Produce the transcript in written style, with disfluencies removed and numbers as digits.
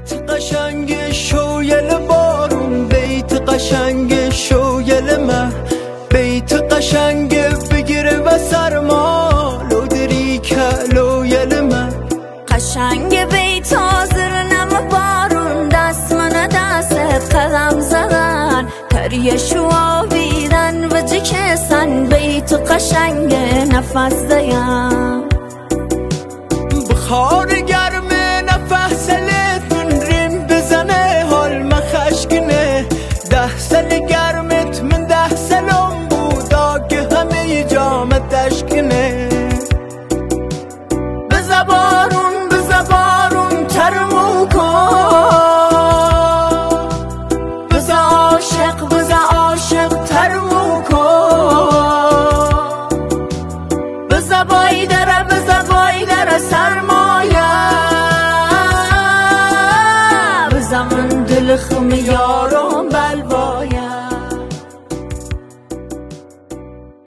بیت قشنگ شویل بارون، بیت قشنگ شویل مه، بیت قشنگ بگیره و سرما لو دری که لویل مه. قشنگ بیت حاضر نم بارون، دست من دست قدم زدن تریه شوابیدن و جکسن، بیت قشنگ نفس دیم بخار گرم نفس لتون ریم بزنه حال مخشگنه، 10 سال گرمت من 10 سالم بودا که همه جامت تشکنه. بزبارون ترمو کن، بزا عاشق ترمو کن، بزا بایدره سرمایه، بزا من دل خم یارو